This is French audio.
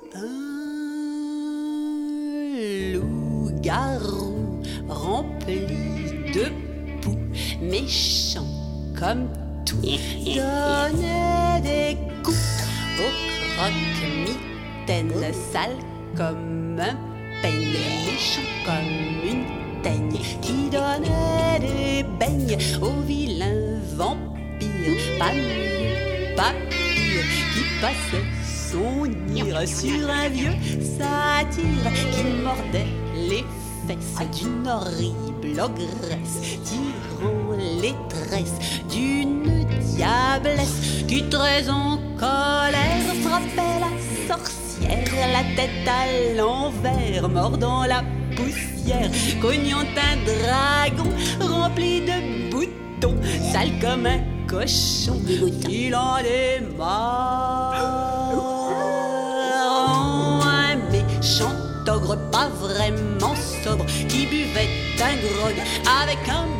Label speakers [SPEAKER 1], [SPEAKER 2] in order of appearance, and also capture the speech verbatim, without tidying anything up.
[SPEAKER 1] Un loup-garou rempli de poux, méchant comme tout, donnait des coups au croque-mitaine, sale comme un peigne, méchant comme une teigne, qui donnait des beignes aux vilains vampires, pas mieux, pas pire, qui passait son ire sur un vieux satyre qui mordait les fesses d'une horrible ogresse, tirant les tresses d'une diablesse qui très en colère frappait la sorcière, la tête à l'envers, mordant la poussière, cognant un dragon rempli de boutons, sale comme un cochon, il en démarre. Un méchant ogre pas vraiment sobre qui buvait un grog avec un